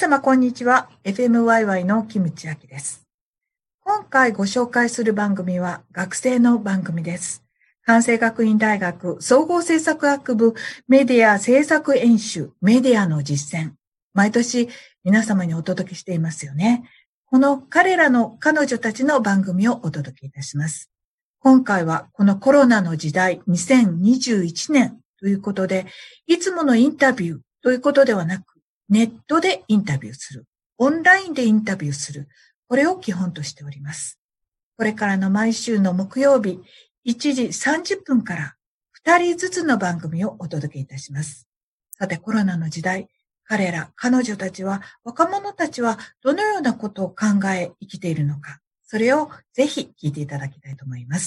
様こんにちは。FMYY のキムチアキです。今回ご紹介する番組は学生の番組です。関西学院大学総合政策学部メディア政策演習メディアの実践。毎年皆様にお届けしていますよね。この彼女たちの番組をお届けいたします。今回はこのコロナの時代2021年ということで、いつものインタビューということではなく、ネットでインタビューする。オンラインでインタビューする。これを基本としております。これからの毎週の木曜日、1時30分から2人ずつの番組をお届けいたします。さて、コロナの時代、彼女たちは、若者たちはどのようなことを考え生きているのか、それをぜひ聞いていただきたいと思います。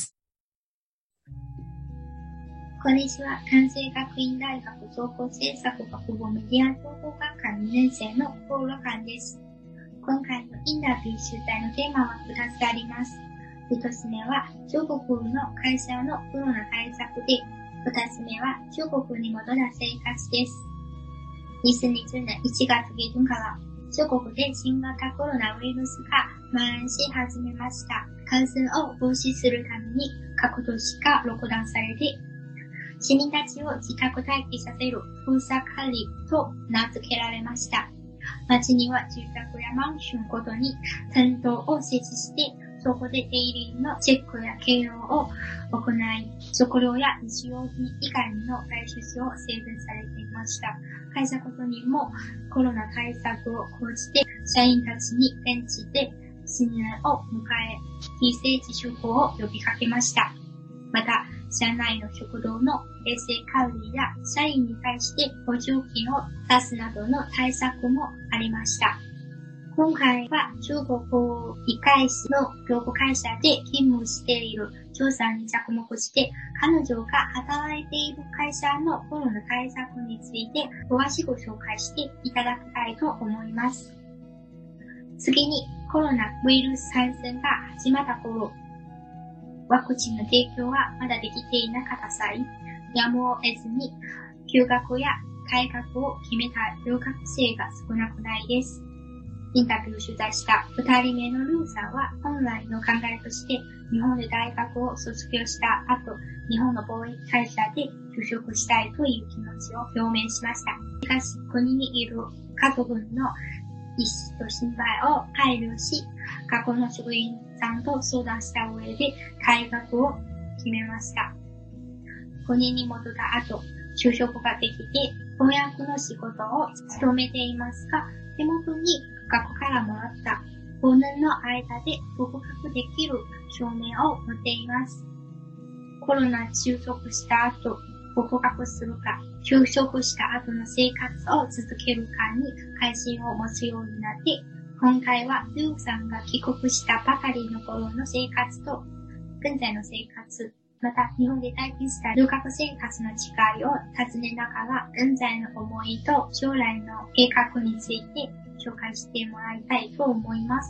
こんにちは。関西学院大学総合政策学部メディア情報学科2年生のコーロカンです。今回のインタビュー取材のテーマは2つあります。1つ目は中国の会社のコロナ対策で、2つ目は中国に戻った生活です。2020年1月下旬から中国で新型コロナウイルスが蔓延し始めました。感染を防止するために各都市がロックダウンされて、市民たちを自宅待機させる封鎖管理と名付けられました。街には住宅やマンションごとにテントを設置して、そこで出入りのチェックや検温を行い、食料や日用品以外の外出を制限されていました。会社ごとにもコロナ対策を講じて、社員たちに現地で新年を迎え、非正規就業を呼びかけました。また、社内の食堂の衛生管理や社員に対して補助金を出すなどの対策もありました。今回は中国医科士の業務会社で勤務している調査に着目して、彼女が働いている会社のコロナ対策について詳しく紹介していただきたいと思います。次に、コロナウイルス感染が始まった頃、ワクチンの提供はまだできていなかった際、やむを得ずに休学や退学を決めた留学生が少なくないです。インタビューを取材した2人目のルーさんは、本来の考えとして日本で大学を卒業した後、日本の貿易会社で就職したいという気持ちを表明しました。しかし、国にいる家族の意思と心配を配慮し、学校の職員さんと相談した上で退学を決めました。国に戻った後、就職ができて翻訳の仕事を務めていますが、手元に学校からもらった5年の間で合格できる証明を持っています。コロナ収束した後、合格するか、就職した後の生活を続けるかに関心を持つようになって、今回はルーさんが帰国したばかりの頃の生活と、現在の生活、また日本で体験した留学生活の違いを尋ねながら、現在の思いと将来の計画について紹介してもらいたいと思います。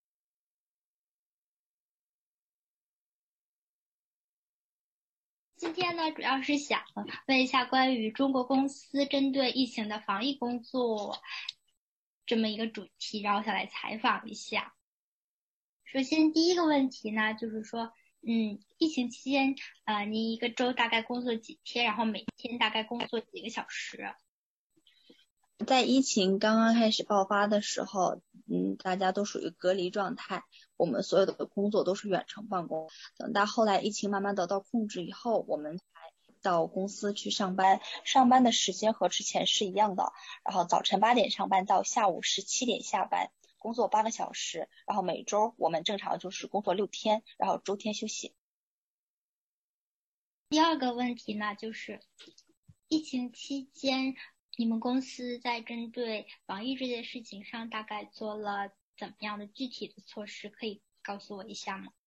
今天呢，主要是想问一下关于中国公司针对疫情的防疫工作这么一个主题，然后想来采访一下。首先，第一个问题呢，就是说，疫情期间，您一个周大概工作几天，然后每天大概工作几个小时？ 在疫情刚刚开始爆发的时候，大家都属于隔离状态，我们所有的工作都是远程办公。等到后来疫情慢慢得到控制以后，我们才到公司去上班，上班的时间和之前是一样的，然后早晨8点上班到下午17点下班，工作8个小时，然后每周我们正常就是工作6天，然后周天休息。 第二个问题呢，就是疫情期间你们公司在针对防疫这件事情上大概做了怎么样的具体的措施，可以告诉我一下吗？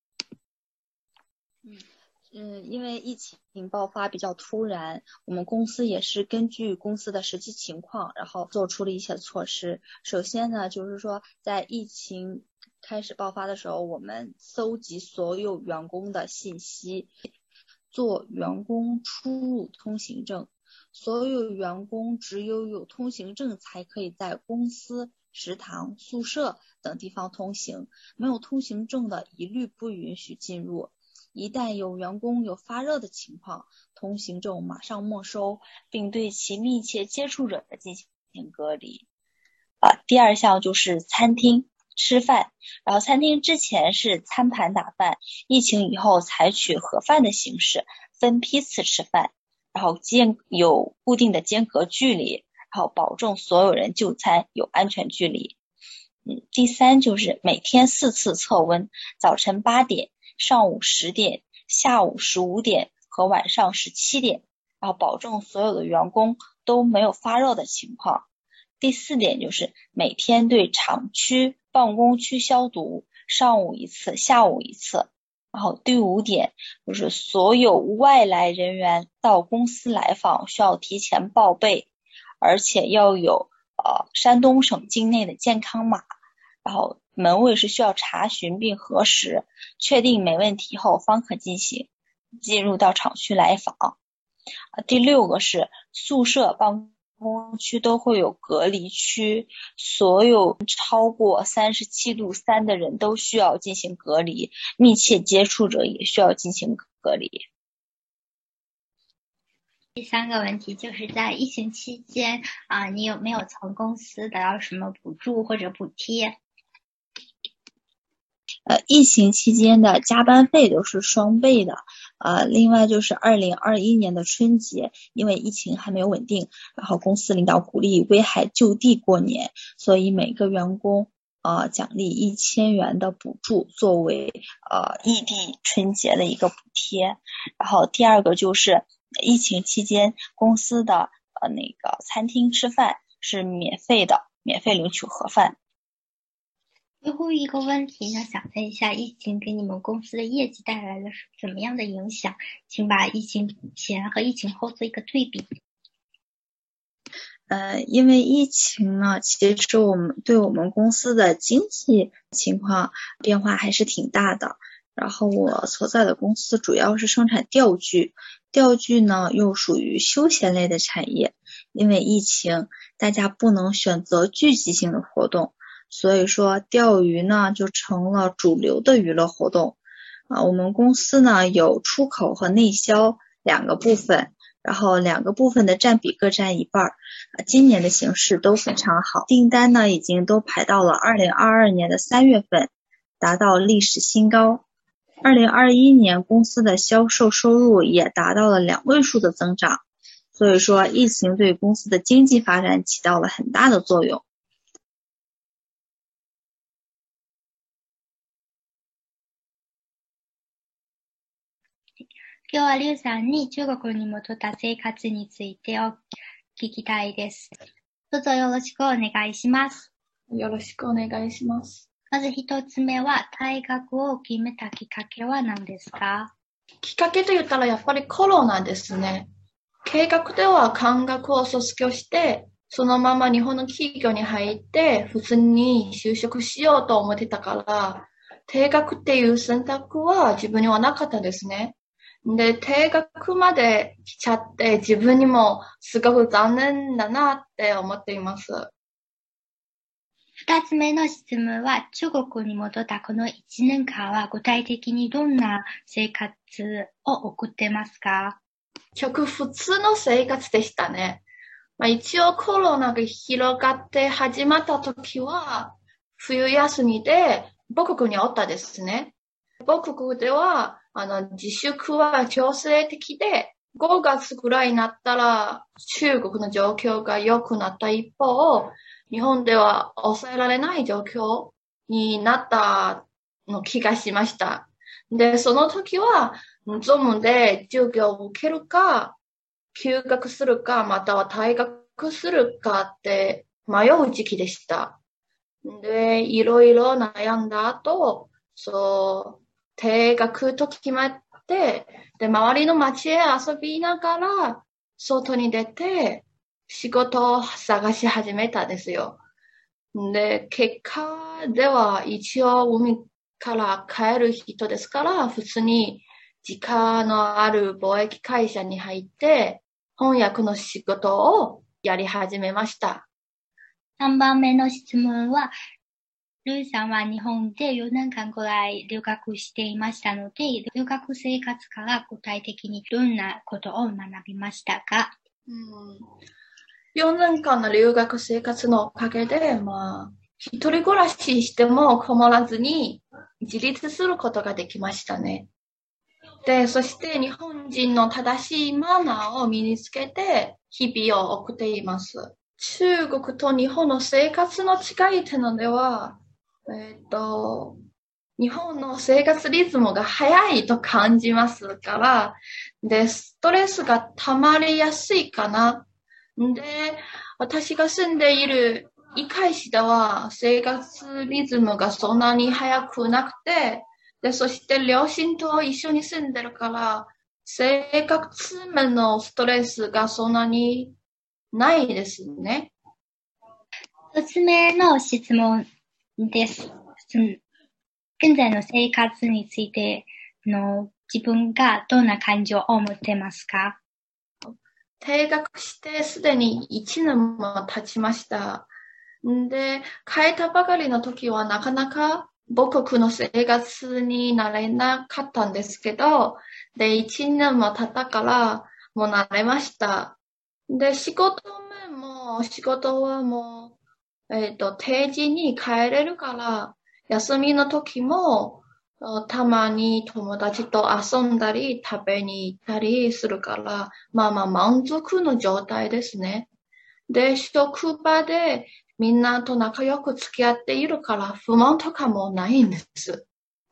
因为疫情爆发比较突然，我们公司也是根据公司的实际情况，然后做出了一些措施。首先呢，就是说在疫情开始爆发的时候，我们搜集所有员工的信息，做员工出入通行证， 所有员工只有通行证才可以在公司、食堂、宿舍等地方通行，没有通行证的一律不允许进入。一旦有员工有发热的情况，通行证马上没收，并对其密切接触者进行隔离。第二项就是餐厅吃饭，然后餐厅之前是餐盘打饭，疫情以后采取盒饭的形式，分批次吃饭，然后有固定的间隔距离，然后保证所有人就餐有安全距离。第三就是每天4次测温，早晨8点、上午10点、下午15点和晚上17点，然后保证所有的员工都没有发热的情况。第4点就是每天对厂区、办公区消毒，上午1次，下午1次。然后第5点就是所有外来人员到公司来访需要提前报备，而且要有山东省境内的健康码，然后门卫是需要查询并核实，确定没问题后方可进入到厂区来访。第6个是宿舍、办公区都会有隔离区，所有超过37度3的人都需要进行隔离，密切接触者也需要进行隔离。 第3个问题就是在疫情期间你有没有从公司得到什么补助或者补贴？ 疫情期间的加班费都是双倍的。另外就是2021年的春节，因为疫情还没有稳定，然后公司领导鼓励威海就地过年，所以每个员工奖励1000元的补助，作为异地春节的一个补贴。然后第2个就是疫情期间公司的那个餐厅吃饭是免费的，免费领取盒饭。 最后一个问题呢，想问一下，疫情给你们公司的业绩带来了怎么样的影响？请把疫情前和疫情后做一个对比。 因为疫情呢，其实我们公司的经济情况变化还是挺大的。然后我所在的公司主要是生产钓具，钓具呢又属于休闲类的产业。因为疫情，大家不能选择聚集性的活动，所以说钓鱼呢就成了主流的娱乐活动。我们公司呢有出口和内销2个部分，然后2个部分的占比各占1半。今年的形势都非常好，订单呢已经都排到了2022年的3月份，达到历史新高。2021年公司的销售收入也达到了2位数的增长，所以说疫情对公司的经济发展起到了很大的作用。 今日はリュウさんに中国に戻った生活についてを聞きたいです。どうぞよろしくお願いします。 よろしくお願いします。 まず1つ目は、退学を決めたきっかけは何ですか？ きっかけと言ったらやっぱりコロナですね。計画では漢学を卒業して、そのまま日本の企業に入って普通に就職しようと思ってたから、退学っていう選択は自分にはなかったですね。で、退学まで来ちゃって自分にもすごく残念だなって思っています。 2つ目の質問は、中国に戻ったこの1年間は具体的にどんな生活を送ってますか？ 普通の生活でしたね。一応コロナが広がって始まった時は、冬休みで母国におったですね。母国では自粛は強制的で、5月ぐらいになったら中国の状況が良くなった一方、日本では抑えられない状況になったの気がしました。で、その時は、Zoom で授業を受けるか、休学するか、または退学するかって迷う時期でした。で、いろいろ悩んだ後、退学と決まって、で、周りの街へ遊びながら、外に出て、仕事を探し始めたんですよ。で、結果では一応海から帰る人ですから、普通に時間のある貿易会社に入って、 翻訳の仕事をやり始めました。 3番目の質問は、ルーさんは日本で4年間くらい留学していましたので、留学生活から具体的にどんなことを学びましたか ？4年間の留学生活のおかげで、一人暮らししても困らずに自立することができましたね。で、そして日本人の正しいマナーを身につけて日々を送っています。中国と日本の生活の違いってのでは、日本の生活リズムが早いと感じますから、で、ストレスが溜まりやすいかな。で、私が住んでいる異界市では生活リズムがそんなに早くなくて、で、そして両親と一緒に住んでるから、生活面のストレスがそんなにないですね。 一つ目の質問です。現在の生活についての自分がどんな感情を持ってますか？ 退学してすでに1年も経ちました。で、帰ったばかりの時はなかなか母国の生活になれなかったんですけど、で、1年も経ったからもう慣れました。で、仕事はもう、定時に帰れるから、休みの時も、たまに友達と遊んだり、食べに行ったりするから、満足の状態ですね。で、職場でみんなと仲良く付き合っているから、不満とかもないんです。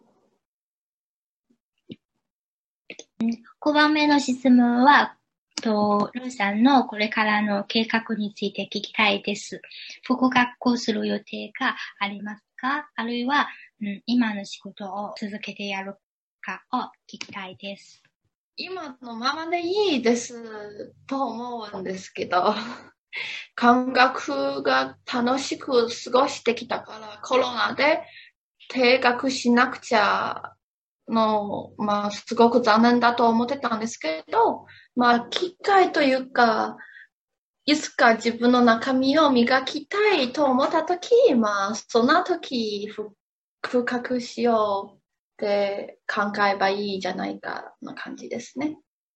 5番目の質問は、ルーさんのこれからの計画について聞きたいです。復学校する予定がありますか？あるいは、今の仕事を続けてやるかを聞きたいです。 今のままでいいですと思うんですけど、感覚が楽しく過ごしてきたから、コロナで定学しなくちゃすごく残念だと思ってたんですけど、機会というか、いつか自分の中身を磨きたいと思ったとき、そんなとき、復学しようって考えばいいじゃないかの感じですね。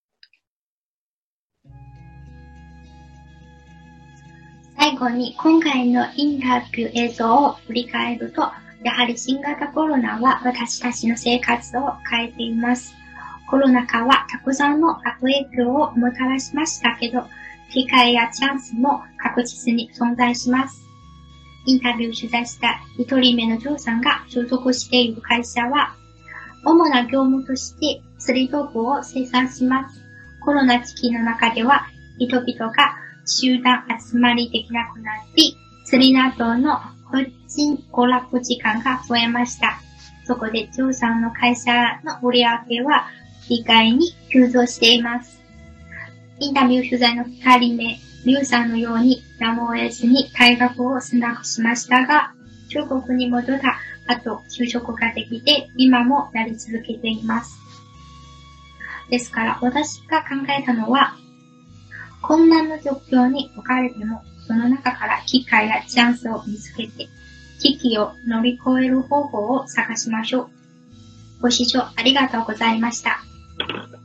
最後に、今回のインタビュー映像を振り返ると、やはり新型コロナは私たちの生活を変えています。コロナ禍はたくさんの悪影響をもたらしましたけど、機会やチャンスも確実に存在します。インタビュー取材した1人目のジョーさんが所属している会社は、主な業務として釣り道具を生産します。コロナ時期の中では、人々が集団集まりできなくなり、釣りなどの個人娯楽時間が増えました。そこでジョーさんの会社の売り上げは意外に急増しています。インタビュー取材の2人目、リュウさんのようにやむを得ずに退学を選択しましたが、中国に戻った後、就職ができて今もやり続けています。ですから私が考えたのは、困難な状況に置かれても、その中から機会やチャンスを見つけて、危機を乗り越える方法を探しましょう。ご視聴ありがとうございました。